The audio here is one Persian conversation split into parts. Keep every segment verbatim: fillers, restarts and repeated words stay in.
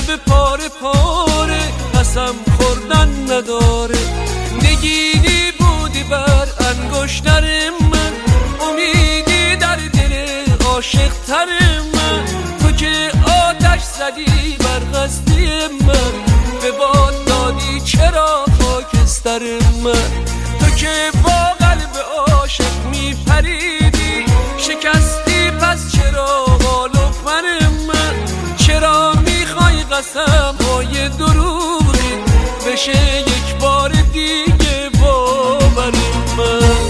قلب پاره پاره قسم خوردن نداره. نگینی بودی بر انگشتر من، امیدی در دل عاشق تر من. تو که آتش زدی بر قصدی من، به باد دادی چرا خاکستر من. تو که با قلب عاشق میپریدی شکستی، پس چرا حال و پر من. چرا میخوای قسم های دروغی بشه یک بار دیگه باور من.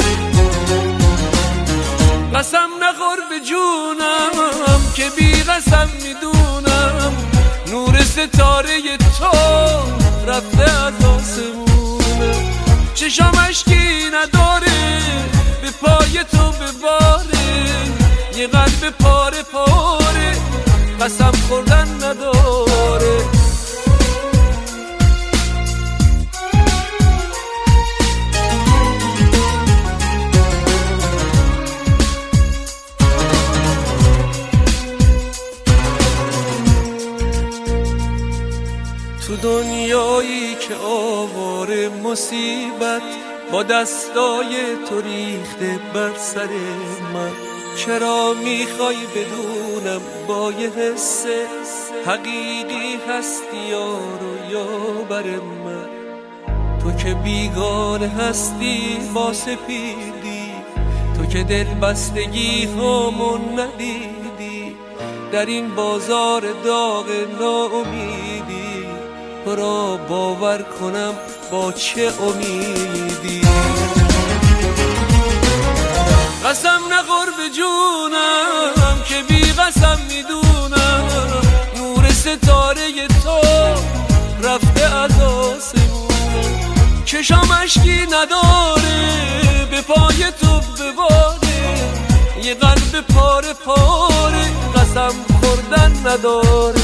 قسم نخور به جونم که بی قسم میدونم نور ستاره تو رفته از آسمونم. چشام اشکی نداره به پای تو بباره، یه قلب پاره پاره قسم خوردن نداره. تو دنیایی که آواره مصیبت با دستای تو ریخته بر سر من، چرا میخوای بدونم با یه حس حقیقی هستی یارو یا بر من. تو که بیگانه هستی با سپیدی، تو که دل بستگی همون ندیدی، در این بازار داغ ناامیدی تو را باور کنم با چه امیدی. قسم نخور به جونم که بی قسم میدونم نور ستاره تو رفته از آسمونم. چشام اشکی نداره به پای تو بباره، یه قلب پاره پاره قسم خوردن نداره.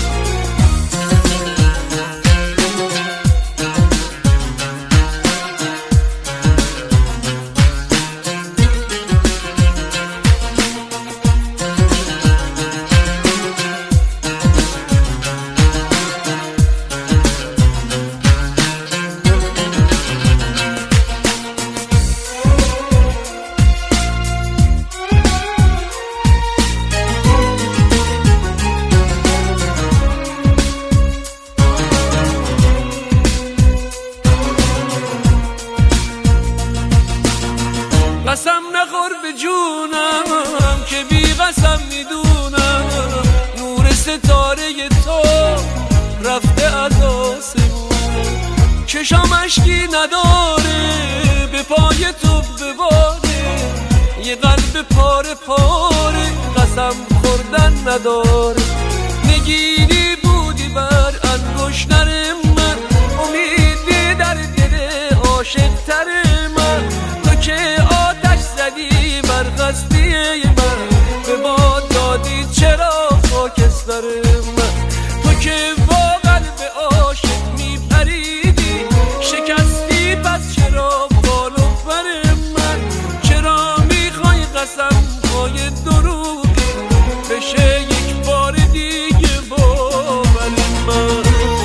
قسم نخور به جونم که بی قسم میدونم نور ستاره تو رفته از آسمونم. چشام اشکی نداره به پای تو بباره، یه قلب پاره پاره قسم خوردن نداره. نگینی بودی بر انگشتر من، امیدی در دل عاشق تر من. تو که آتش زدی بر قصدی من، به باد دادی چرا خاکستر من. تو که با قلب عاشق میپریدی شکستی، پس چرا بال و پر من. چرا میخوای قسم های دروغی بشه یک بار دیگه باور من.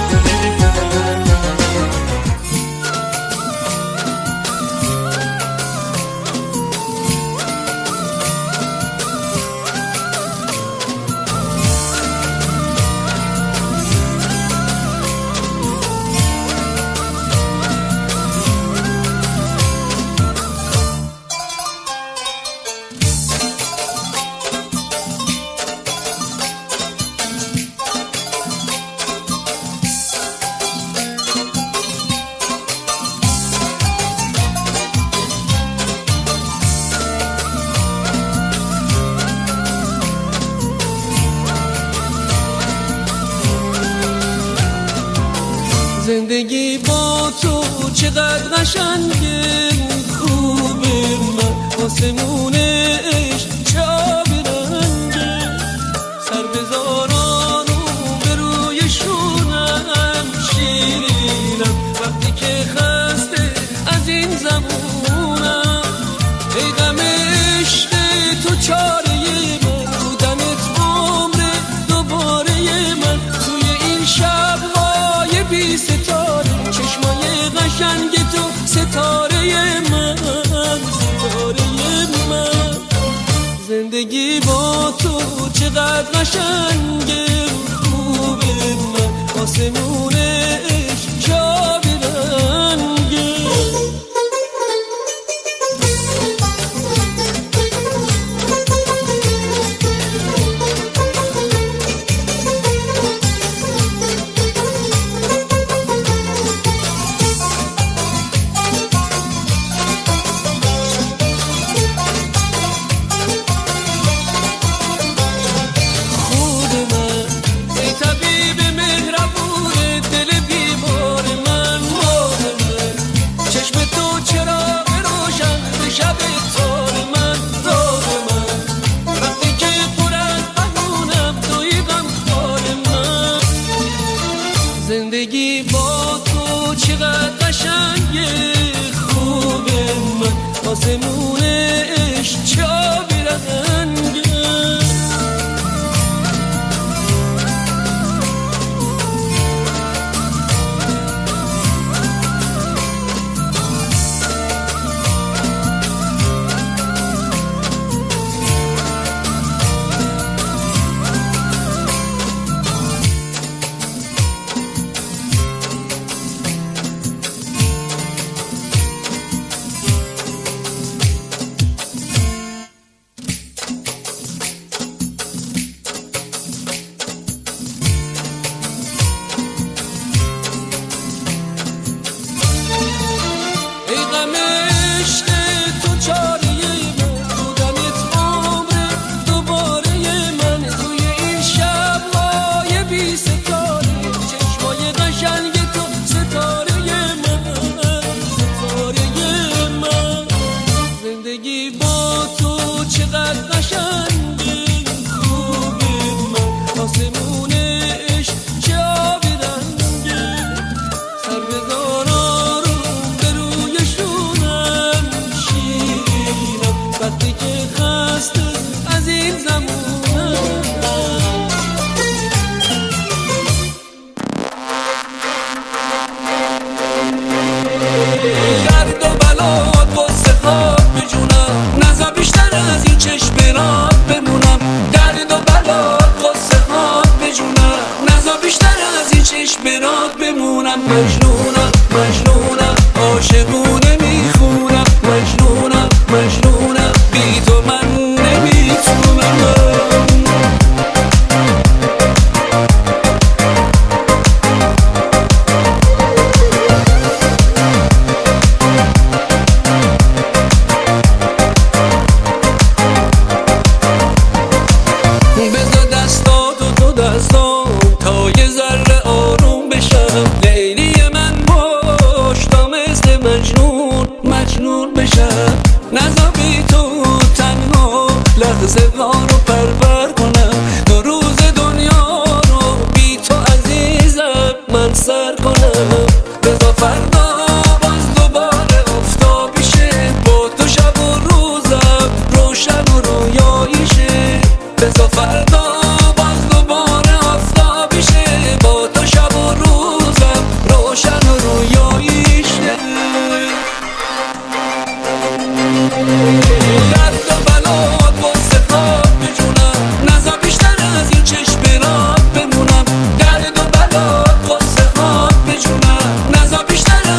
زندگی با تو چقدر قشنگه، خوبه من آسمون عشق چه آبی رنگه. سر بزارانو به روی شونم شیرینم وقتی که خسته از این زمونم. ای غم عشق تو چاره من، بودنت عمر دوباره من. توی این شهر چقدر قشنگه خوبه من آسمونش چابی رنگه زندگی با تو چقدر قشنگه خوبه من آسمونش چابی رنگه درد و بلات قصه خواب بجونم نزا بیشتر از این چشم برات بمونم درد و بلات قصه خواب بجونم نزا بیشتر از این چشم برات بمونم مجنونم مجنونم عاشقونه میخونم مجنونم مجنونم بی تو من نمیتونم تا یه ذره آروم بشم لیلی من پشتا مثل مجنون مجنون بشم نزا بی تو تنها لحظه ها رو پرور کنم دو روز دنیا رو بی تو عزیزم من سر کنم بذار فردا باز دوباره افتابی شه با تو شب و روزم روشن و رویایی شه بذار فردا درد و بلات قصه خواب بجونم نزا بیشتر از این چشم برات بمونم درد و بلات قصه خواب بجونم نزا بیشتر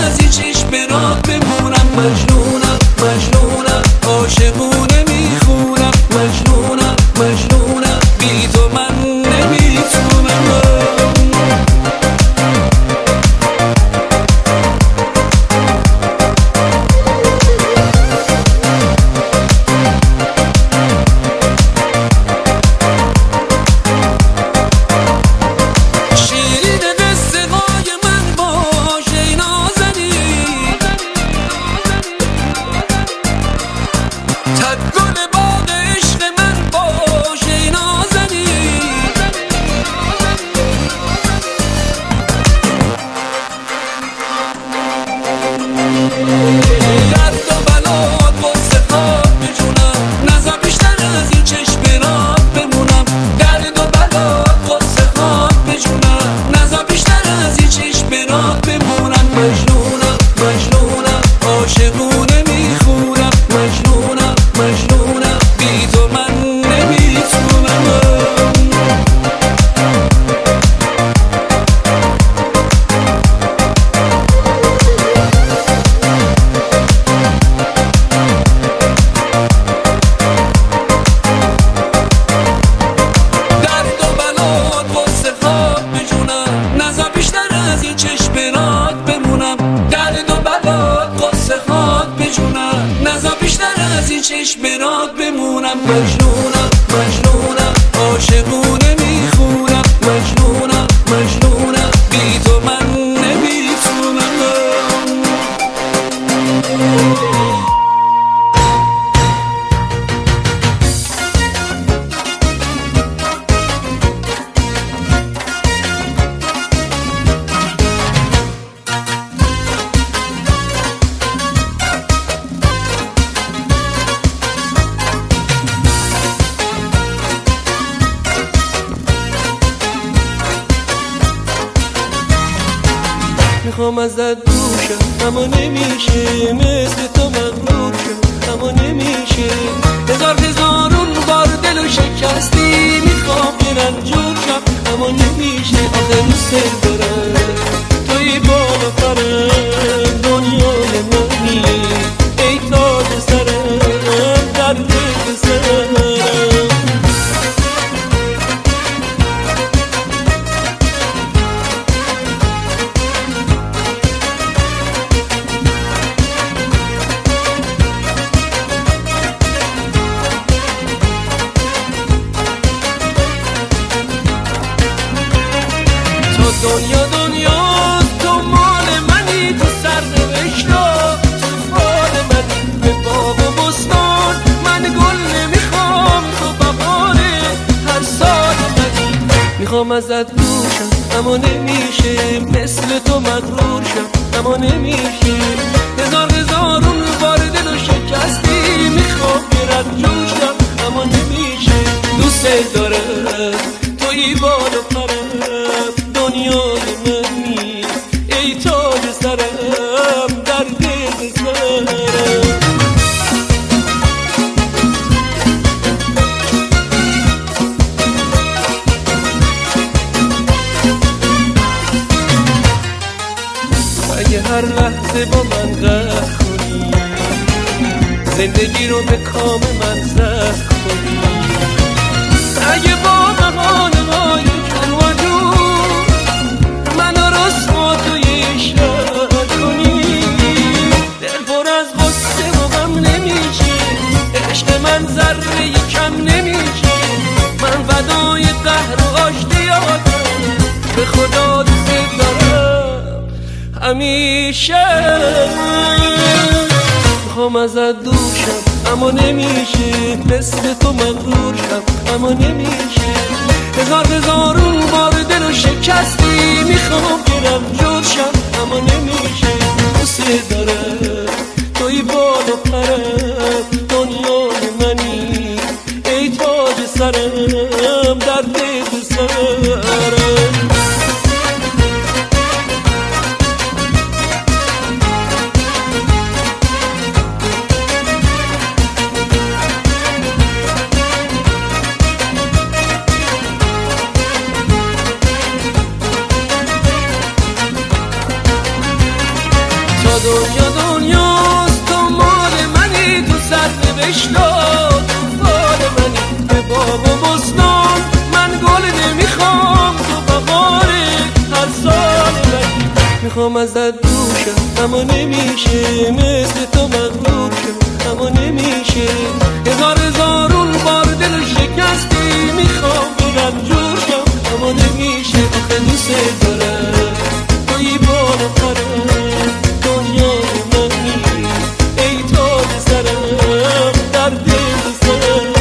از این چشم برات بمونم. مجنونم مجنونم عاشقونه میخونم. مجنونم مجنونم بی تو من نمیتونم. میخوام ازت دوشم اما نمیشه، مثل تو مغرور شم اما نمیشه. هزار هزارون بار دل و شکستی، میخوام یه رنجور شم اما نمیشه. آخه دوست دارم توی بالا پرم، دنیای منی ای تاج سرم، در دل سرم. دنیا دنیا تو مال منی، تو سرنوشتا تو فال منی. به باغ و بستان من گل نمیخوام، تو بهار هر سال منی. میخوام ازت دوشم اما نمیشه، مثل تو مغرور شم اما نمیشه. هزار هزارون بار دل و شکستی، میخوام یه رنجور شم اما نمیشه. دوست دارم توی بال و پرم، دنیای منی ای تاج سرم، در دل سرم. اگه هر لحظه با من قهر کنی، زندگی رو به کام من زهر کنی. اگه با بهانه های کن و جور منو رسوا توی شهر کنی، دل پر از غصه و غم نمیشه، عشق من ذره کم نمیشه. من فدای قهر و آشتیاتم، به خدا دوست دارم همیشه. میخوام ازت دوشم اما نمیشه، مثل تو مغرور شم اما نمیشه. هزار هزارون بار دل و شکستی، میخوام برم جور شم اما نمیشه. دوست دارم توی بال و پرم، دنیای منی ای تاج سرم، در دل سرم. دنیا دنیاست تو مال منی، تو سرنوشتا تو فال منی. به باغ و بستان من گل نمیخوام، تو بهار هر سال منی. میخوام ازت دوشم اما نمیشه، مثل تو مغرور شم اما نمیشه. هزار هزارون بار دل و شکستی، میخوام برم جور شم اما نمیشه. آخه دوست دارم توی بال و پرم، دنیای منی ای تاج سرم، در دل سرم.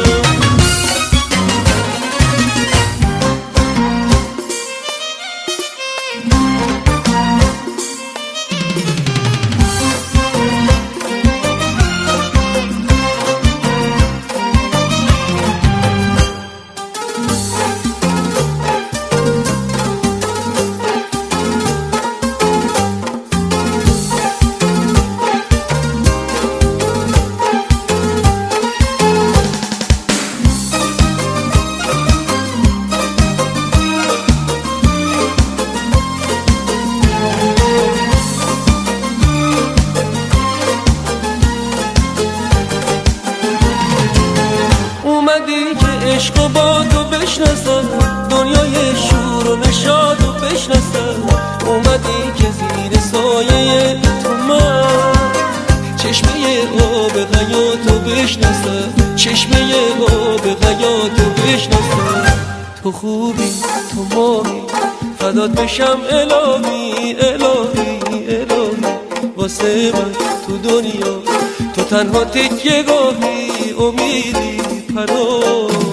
عشق و با تو بشناسم، دنیای شور و نشاد و بشناسم. اومدی که زیر سایه تو من چشمه آب حیاتو بشناسم، چشمه آب حیاتو بشناسم. تو خوبی تو ماهی فدات بشم الهی الهی الهی، واسه من تو دنیا تو تنها تکیه گاهی، امیدی پناهی.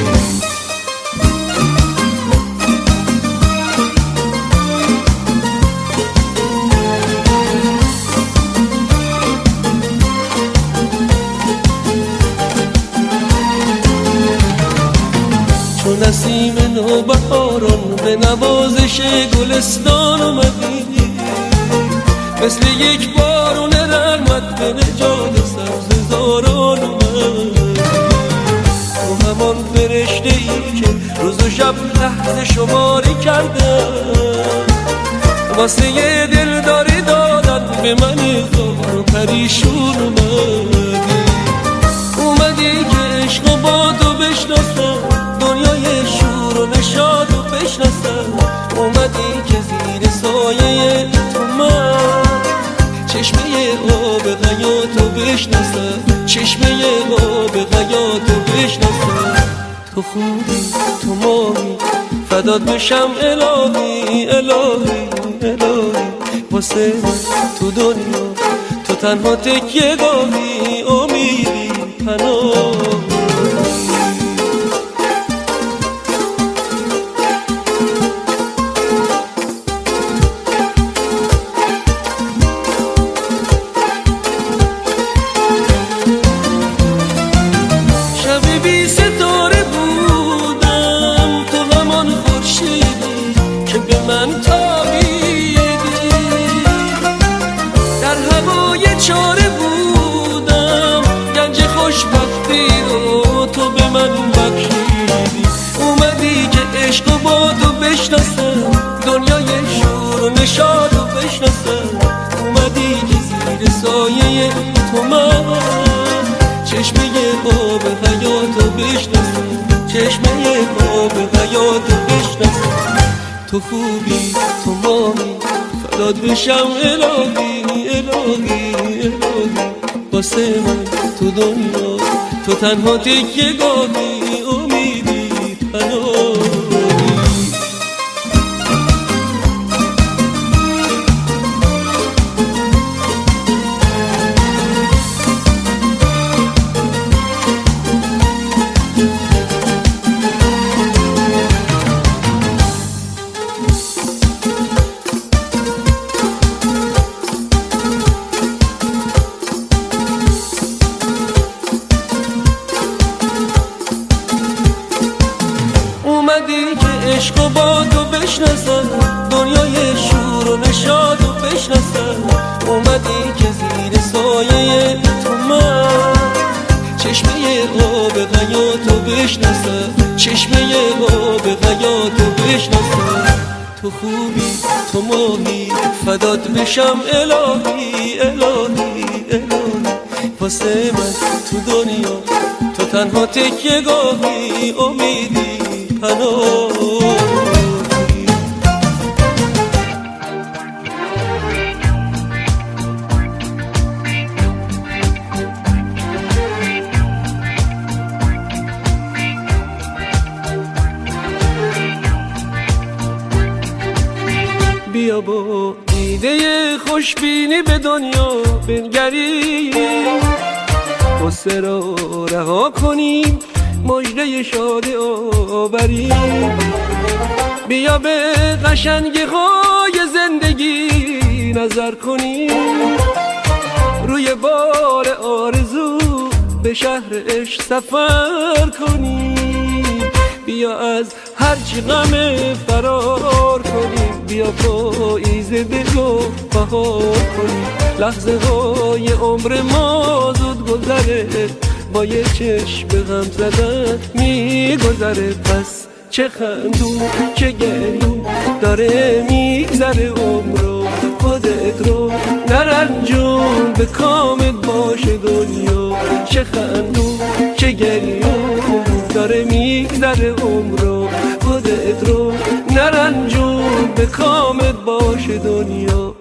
چون نسیم نوبهاران به نوازش گلستان اومدی، مثل یک بارون رحمت به نجات سبززاران اومدی. تو همان فرشته ای که روز و شب لحظه شماری کردم، واسه یه دلداری دادن به من زار و پریشون اومدی. اومدی که عشق و با تو بشناسم، دنیای شور و نشاط و بشناسم. اومدی که زیر سایه تو من چشمه آب حیاتو بشناسم، چشمه آب حیاتو بشناسم. تو خوبی تو ماهی فدات بشم الهی الهی الهی، واسه من تو دنیا تو تنها تکیه گاهی، امیدی پناهی. من تابیدی در هوای چاره بودم، گنج خوشبختی رو تو به من بخشیدی. اومدی که عشق و با تو بشناسم، دنیای شور و نشاط رو بشناسم. اومدی که زیر سایه تو من چشمه آب حیاتو بشناسم، چشمه آب حیاتو بشناسم. تو خوبی تو ماهی فدات بشم الهی الهی الهی، واسه من تو دنیا تو تنها تکیه گاهی، امیدی پناهی. اومدی که عشق و با تو بشناسم، دنیای شور و نشاط و بشناسم. اومدی که زیر سایه تو من چشمه آب حیاتو بشناسم، چشمه آب حیاتو بشناسم. تو خوبی تو ماهی فدات بشم الهی الهی الهی، واسه من تو دنیا تو تنها تکیه گاهی، امیدی پناهی. بیا با دیده خوشبینی به دنیا بنگری، غصه را رها کنیم مژده شاد آوریم. بیا به قشنگی های زندگی نظر کنیم، روی بار آرزو به شهر عشق سفر کنیم. بیا از هرچی غم فرار کنیم، بیا پاییز دلو بهار کنیم. لحظه های عمر ما زود گذره، با یه چشم غم زدن میگذره. پس چه خندون چه گریون داره میگذره عمرو، خودت رو نرنجون به کامت باشه دنیا. چه خندون چه گریون داره میگذره عمرو، خودت رو نرنجون به کامت باشه دنیا.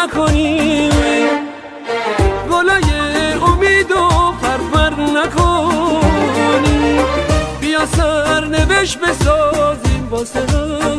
نکنیم، گلای امید و پرپر نکنیم. بیا سرنوشت بسازیم واسه هم،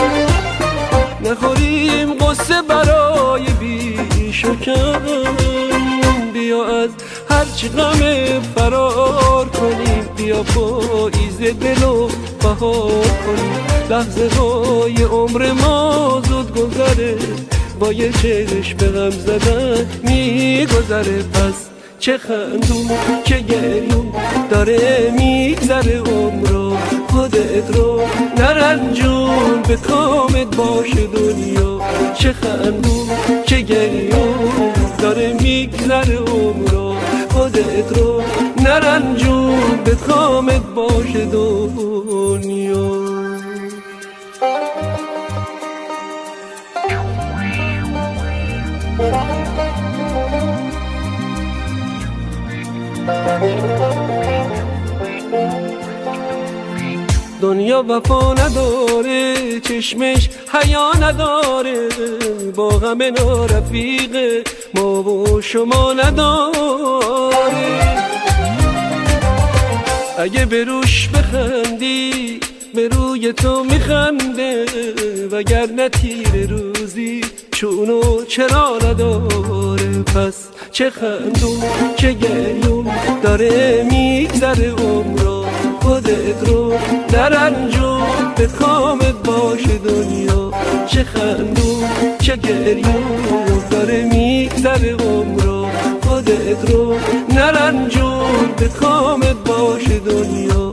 نخوریم قصه برای بیش و کم. بیا از هرچی غم فرار کنیم، بیا پاییز دل و بهار کنیم. لحظه های عمر ما زود گذره، با یه چشم به غم زدن میگذره. پس چه خندون چه گریون داره میگذره عمر، خودت رو نرنجون به کامت باشه دنیا. چه خندون چه گریون داره میگذره عمر، خودت رو نرنجون به کامت باشه دنیا. دنیا وفا نداره، چشمش حیا نداره، با غم نارفیق ما و شما نداره. اگه به روش بخندی به روی تو میخنده، وگرنه تیر روزی چونو چرا نداره. پس چه خندون چه گریون داره میگذره عمر، خودت رو نرنجون به کامت باشه دنیا. چه خندون چه گریون داره میگذره عمر، خودت رو نرنجون به کامت باشه دنیا.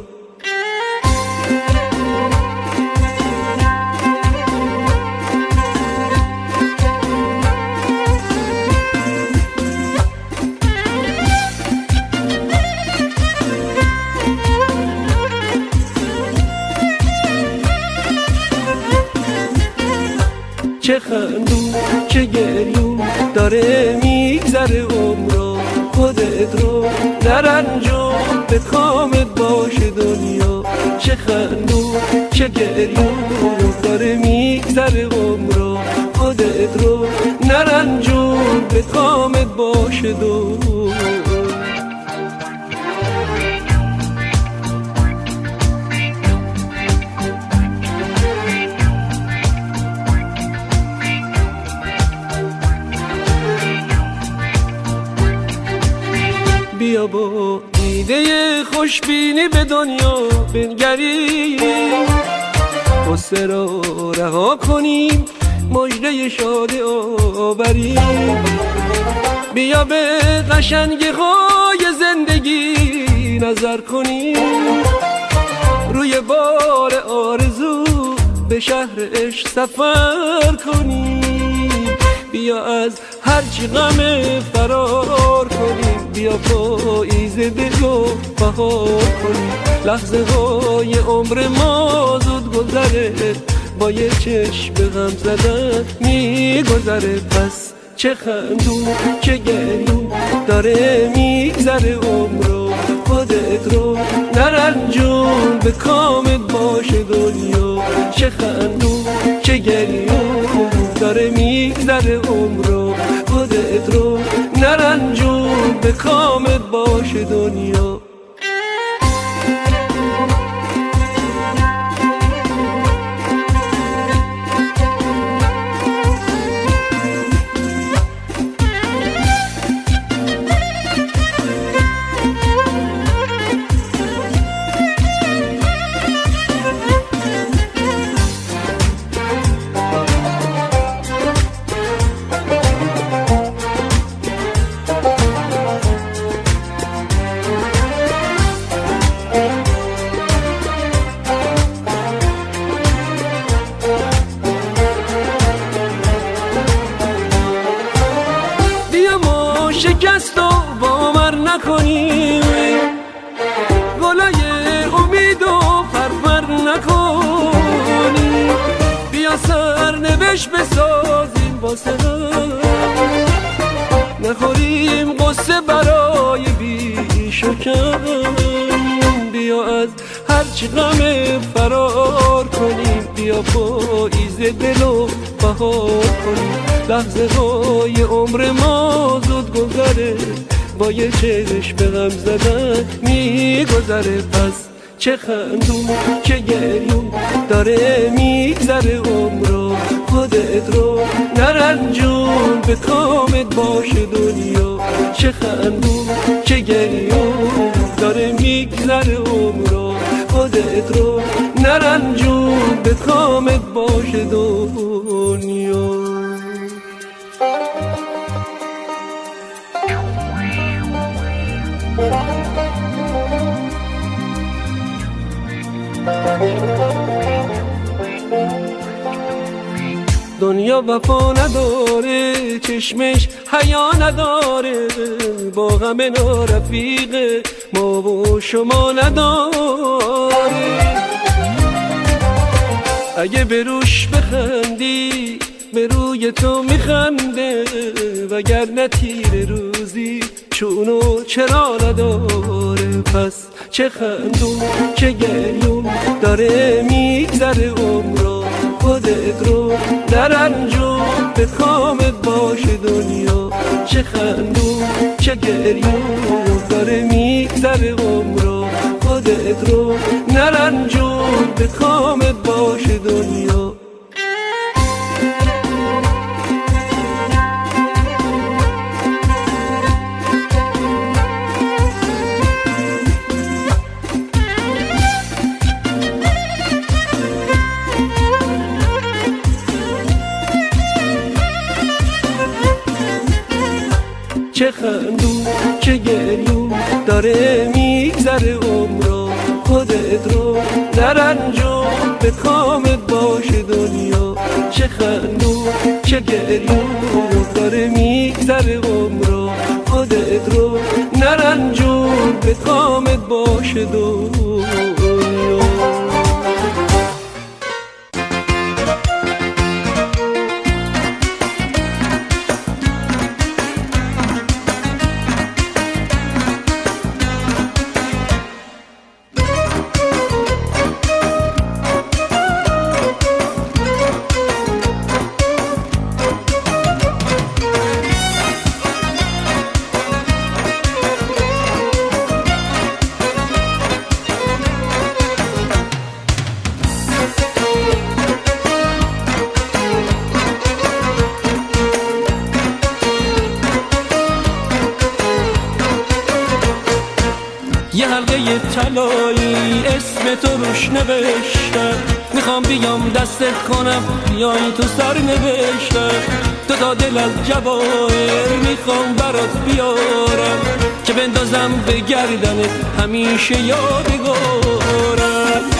چه خندون چه گریون داره میگذره عمر، خودت رو نرنجون به کامت باشه دنیا. چه خندون چه گریون داره میگذره عمر، خودت رو نرنجون به کامت باشه دنیا. بیا با دیده خوشبینی به دنیا بنگریم، غصه را رها کنیم، مژده شادی آوریم. بیا به قشنگی های زندگی نظر کنیم، روی بار آرزو به شهر عشق سفر کنیم. بیا از هرچی غم فرار کنیم، بیا پاییز دل و بهار کنیم. لحظه های عمر ما زود گذره، با یه چشم به غم زدن میگذره. پس چه خندون چه گریون داره میگذره عمر، خودت رو نرنجون به کامت باشه دنیا. چه خندون چه گریون داره میگذره عمر، خودت رو نرنجون به کامت باشه دنیا. شکست و باور نکنیم، گلای امید و پرپر نکنیم. بیا سرنوشت بسازیم واسه هم، نخوریم قصه برای بیش و کم. بیا از هرچی غم فرار کنیم، بیا پاییز بغز دلو بهار کنی. لحظه های عمر ما زود گذره، با یه چشم به غم زدن میگذره. پس چه خندون چه گریون داره میگذره عمرو، خودت رو نرنجون به کامت باشه دنیا. چه خندون چه گریون داره میگذره عمرو، خودت رو نرنجون به کامت باشه دنیا. دنیا وفا نداره، چشمش حیا نداره، با غم نارفیق ما و شما نداره. اگه به روش بخندی به روی تو میخنده، وگرنه تیر روزی چونو چرا نداره. پس چه خندون چه گریون داره میگذره عمرو، خودت رو نرنجون به کامت باشه دنیا. چه خندون چه گریون داره میگذره عمرو، خودت رو نرنجون به کامت باشه دنیا. چه خندون چه گریون داره میگذره عمرو، خودت رو نرنجون به کامت باشه دنیا. چه خندون چه گریون داره میگذره عمرو، خودت رو نرنجون به کامت باشه دنیا. یه حلقه طلایی اسم تو روش نوشتم، میخوام بیام دستت کنم بیای تو سر نوشتم. دو تا دل از جواهر میخوام برات بیارم، که بندازم به گردنت همیشه یادگارم.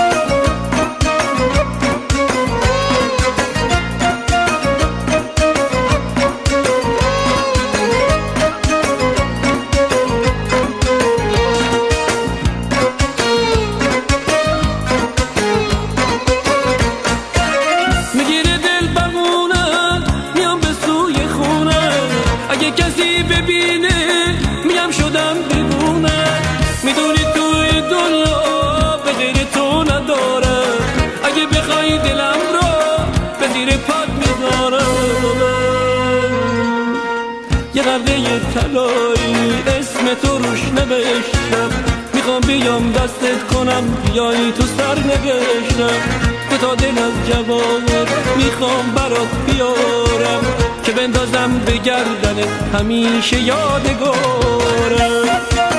اگه کسی ببینه میگم شدم دیوونه، میدونی توی دنیا به غیر تو ندارم. اگه بخوای دلم رو به زیر پات میذارم. یه قلعه طلایی اسم تو روش نوشتم، میخوام بیام دستت کنم بیای تو سر نوشتم. دو تا دل از جواهر میخوام برات بیارم، که بندازم به گردنت همیشه یادگارم.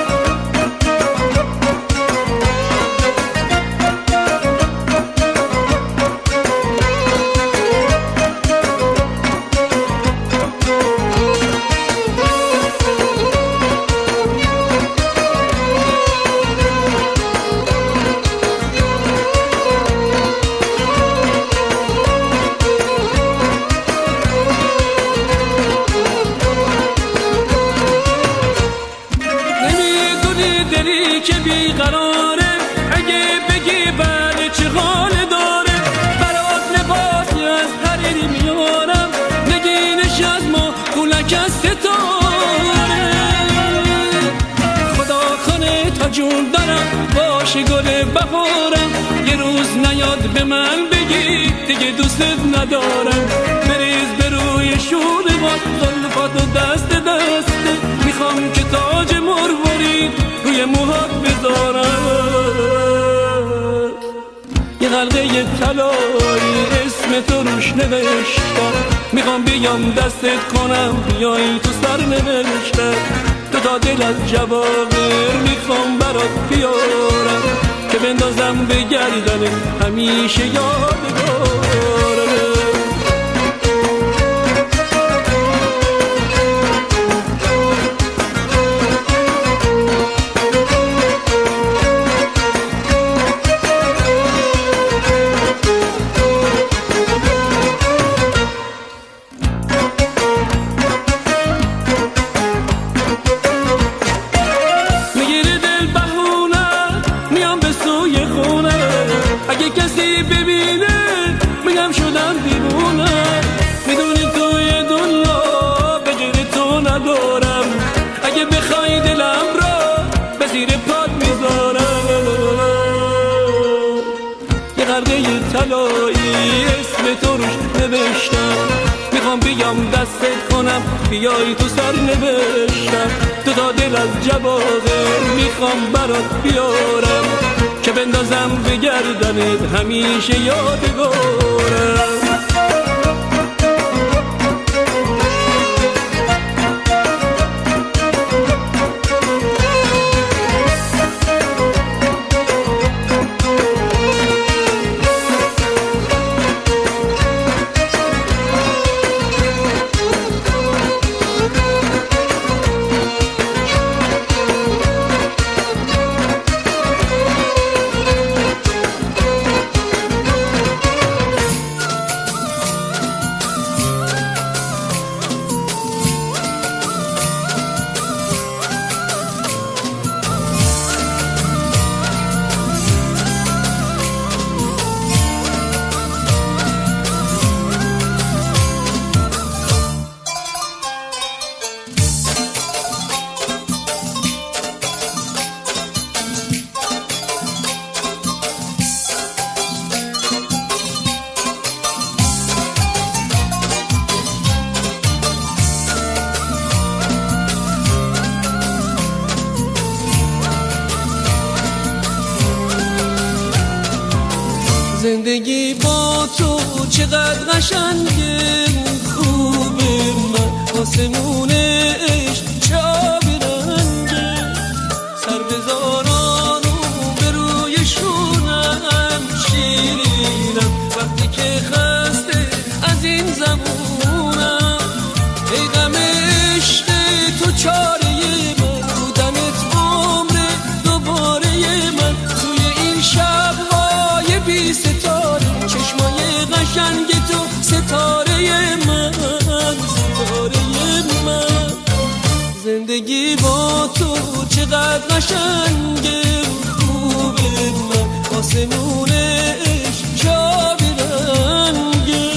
که بیقراره، اگه بگی بله چه حال داره. برات لباسی از حریری میارم، نگینش از ما گولک از ستاره. خدا خانه تا جون دارم باشه گل بهارم، یه روز نیاد به من بگی دیگه دوست ندارم. بریز به روی شوربات زلفات و دست دسته، میخوام که تاج مروارید روی موهات بذارم. یه حلقه طلایی اسم تو روش نوشتم، میخوام بیام دستت کنم بیایی تو سر نوشتم. تو تا دل از جواهر میخوام برات بیارم، که بندازم به گردنه همیشه یادگارم. کسی ببینه میگم شدم دیوونه، میدونی توی دنیا به غیر تو ندارم. اگه بخوای دلم را به زیر پات میذارم. یه غرقه طلایی اسم تو روش نوشتم، میخوام بیام دستت کنم بیای تو سر نوشتم. تو تا دل از جواهر میخوام برات بیارم، که بندازم به گردنت همیشه یادگارم. زندگی با تو چقدر قشنگه، خوبه من آسمون عشق چابی رنگه. سر بذاران به روی شونم شیرینم، وقتی که خسته از این زمونم. ای غم عشق تو چاره من، بودنت عمر دوباره من. توی این شب‌های بی ستاره چشمای قشنگ تو ستاره من، ستاره من. زندگی با تو چقدر قشنگه، خوبه من آسمون عشق چابی رنگه.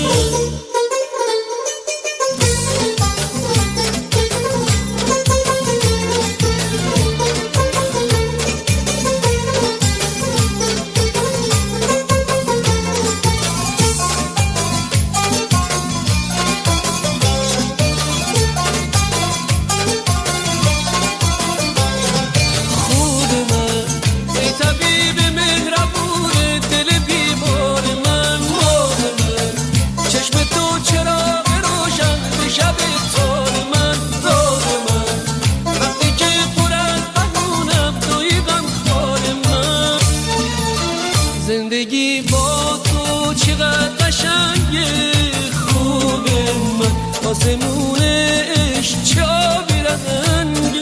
زندگی با تو چقدر قشنگه، خوبه من آسمون عشق چابی رنگه.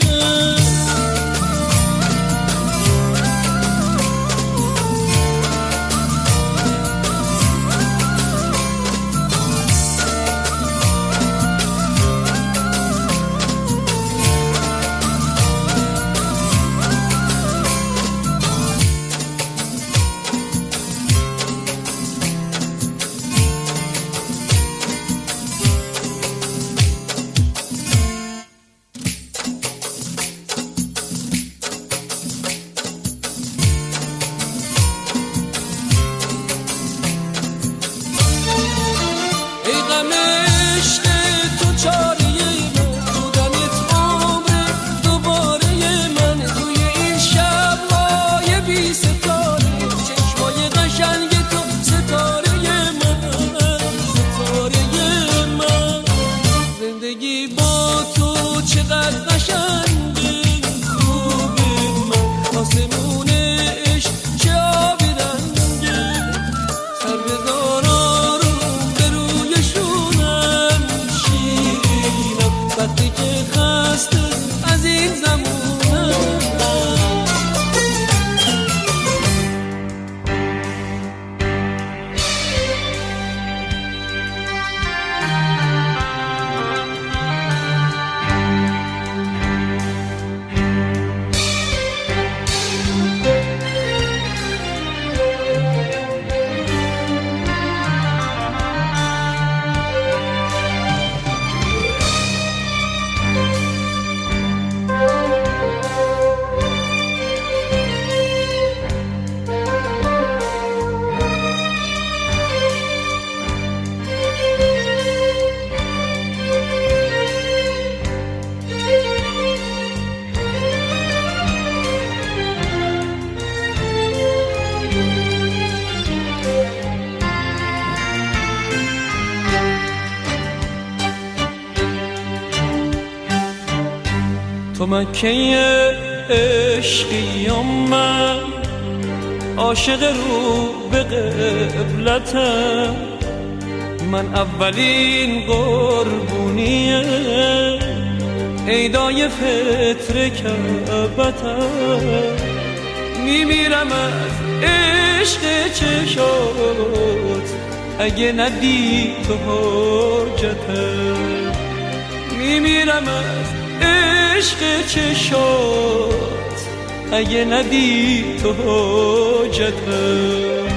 مکه عشقی من عاشق رو به قبلتم، من اولین قربونیه عیدای فطر کعبتم. میمیرم از عشق چشات اگه ندی تو حاجتم، میمیرم از عشق چشات اگه ندی تو حاجتم.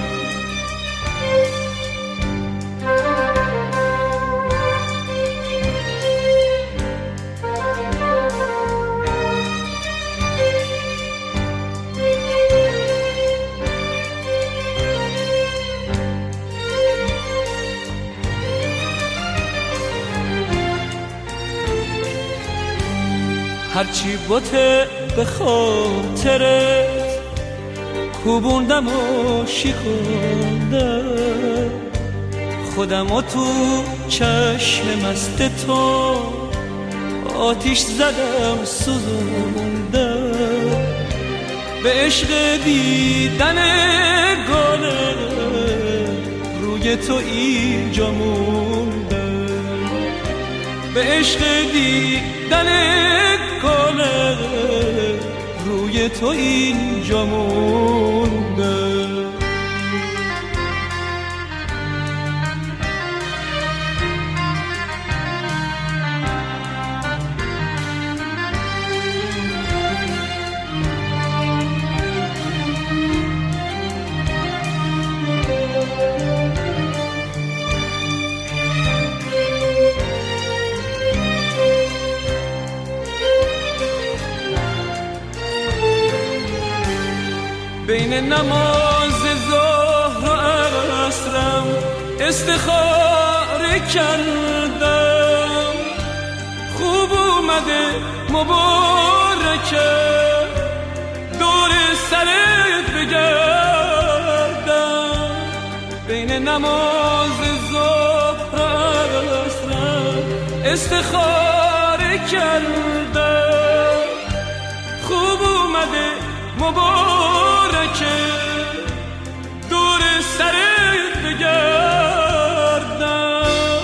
هرچی بوته به خاطرت کوبوندم و شیخوندم، خودم و تو چشم مست تو آتیش زدم سوزوندم. به عشق دیدن گله روی تو اینجا موندم، به عشق دیدن گله روی تو اینجا موندم. بین نماز ظهر و عصرم استخاره کردم، خوب اومده مبارکه دور سرت بگردم. بین نماز ظهر و عصرم استخاره کردم، خوب اومده مبارکه دور سرت بگردم.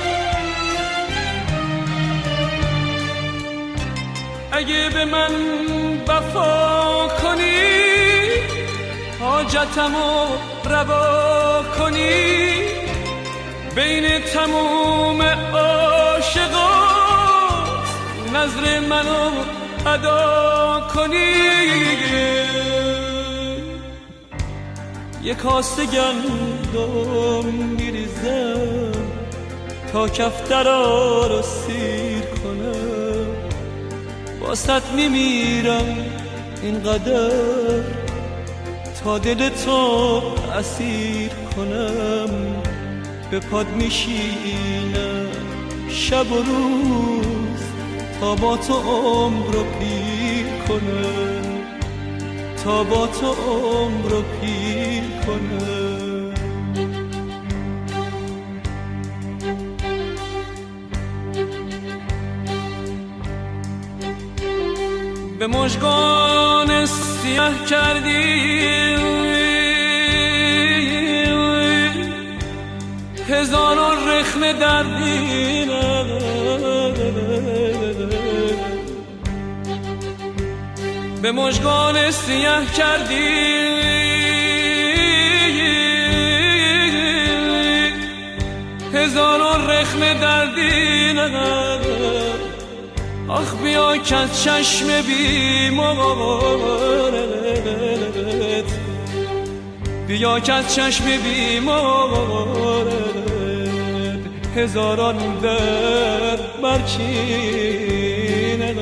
اگه به من وفا کنی حاجتمو روا کنی، بین تموم عاشقات نظر منو ادا کنی. یک کاسه گندم میریزم تا کفترا رو سیر کنم، واسط میمیرم اینقدر تا دل تو اسیر کنم. به پاد میشینم شب و روز تا با تو عمر رو پیر کنم، تا با تو عمر رو پیر کنم. به مژگان سیاه کردی هزاران رخنه دردی، به مژگان سیاه کردی هزاران رخنه دردی. آخ بیا که از چشم بیمارت، بیا که از چشم بیمارت هزاران درد برچینه.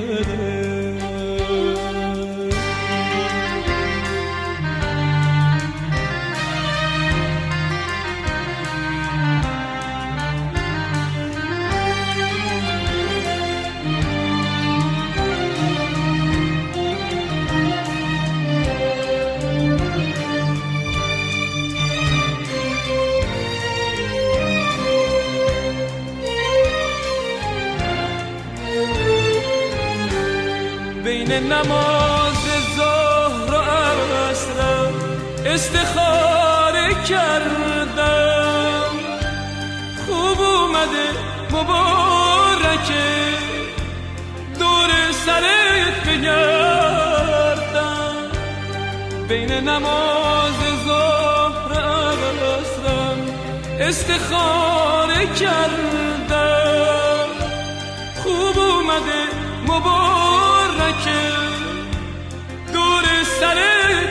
نماز ظهر و عصرم استخاره کردم. خوب اومده مبارکه دور سرت بگردم. بین نماز ظهر و عصرم استخاره کردم. خوب اومده مبارکه دور سرت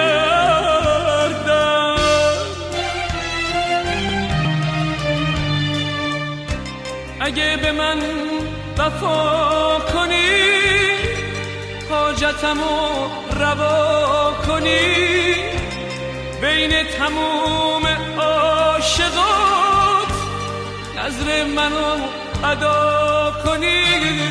بگردم. اگه به من وفا کنی حاجتمو روا کنی بین تموم عاشقات نظر منو ادا کنی.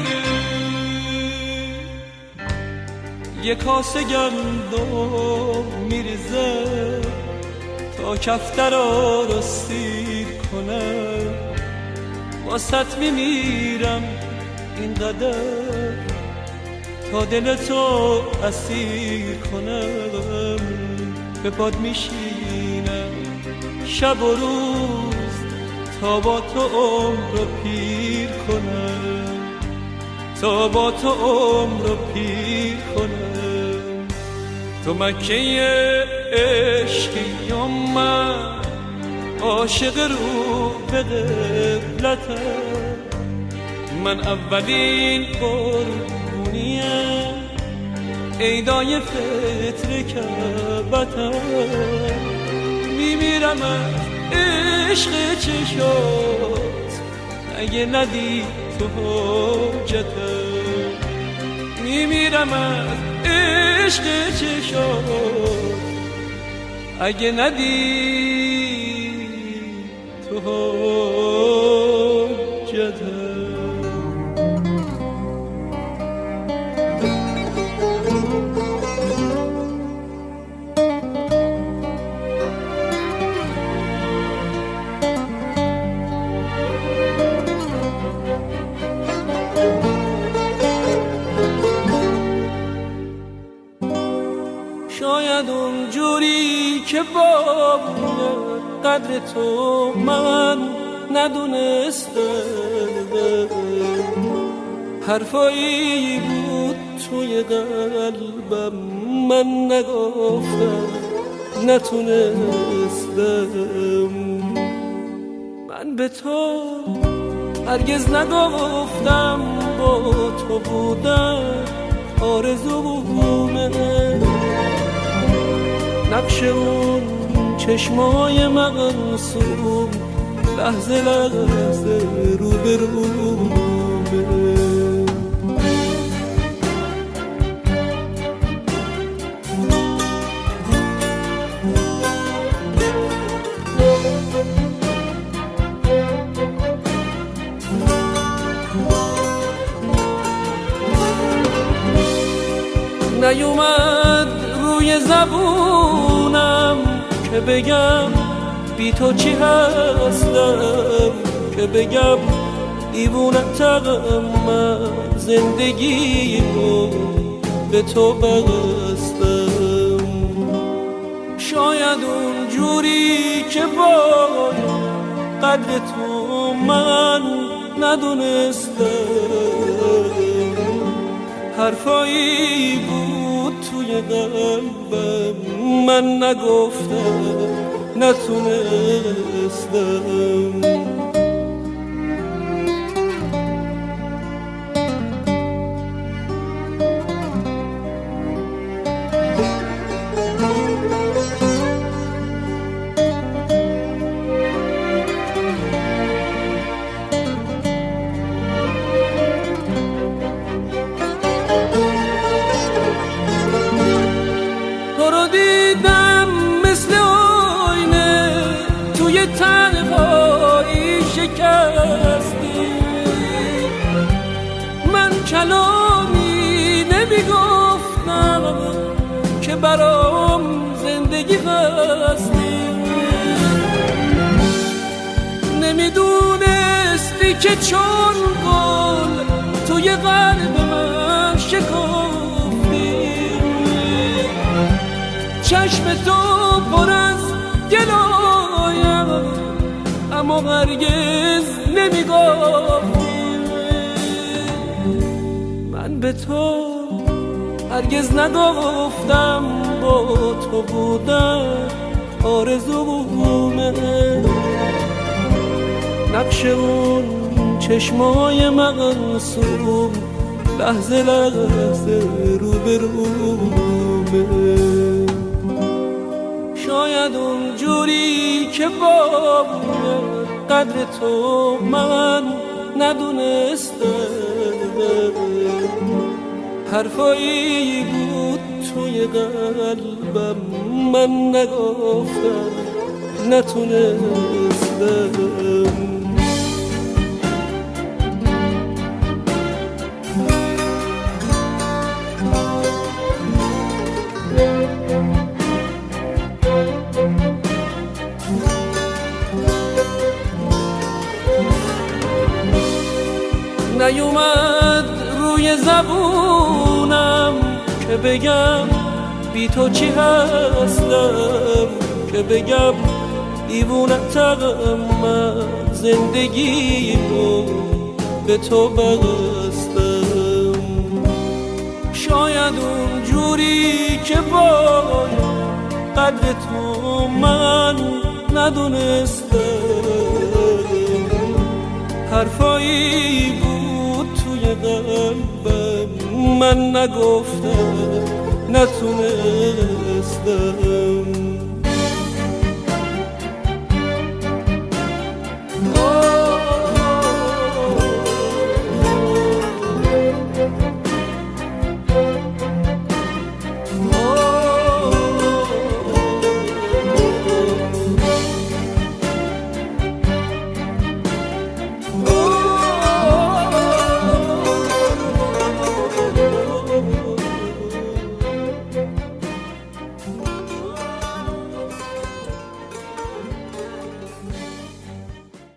یه کاسه گندم میریزه تا کفترا رو سیر کنم. واسط میمیرم اینقدر تا دلتو اسیر کنم. به پاد میشینم شب و روز تا با تو عمر رو پیر کنم. تا با تو عمر رو پیر کنم. تو مکه عشقی و من عاشق رو به قبلتم. من اولین قربونیم عیدای فطر کعبتم. میمیرم از عشق چشات اگه ندی تو حاجتم. میمیرم از عشق چشات اگه ندی تو حاجتم. شاید اونجوری که با قدر تو من ندونستم. حرفایی بود توی قلبم من نگفتم نتونستم. من به تو هرگز نگفتم با تو بودم آرزومه. نقش اون چشمای مقصوم لحظه لحظه رو به رومه. نیومد روی زبونم که بگم بی تو چی هستم. که بگم دیوونتم من زندگی رو به تو بستم. شاید اونجوری که باید قدر تو من ندونستم. حرفایی بود توی قلبم من نگفتم نتونستم. من کلامی نمیگفتم که برام زندگی هستی. نمیدونستی که چون گل توی قلب من شکافتی. چشم تو پر از گلایم، اما هرگز نمیگفتی من به تو هرگز نگفتم با تو بودن آرزومه. نقش اون چشمای معصوم لحظه لحظه روبرومه. شاید اون جوری که با قدر تو من ندونستم، حرفایی بود توی قلبم من نگفتم نتونستم. نیومد روی زبونم که بگم بی تو چی هستم، که بگم دیوونتم من زندگی رو به تو بستم. شاید اون جوری که باید قدر تو من ندونستم، حرفایی بود توی قلبم من نگفتم نتونستم.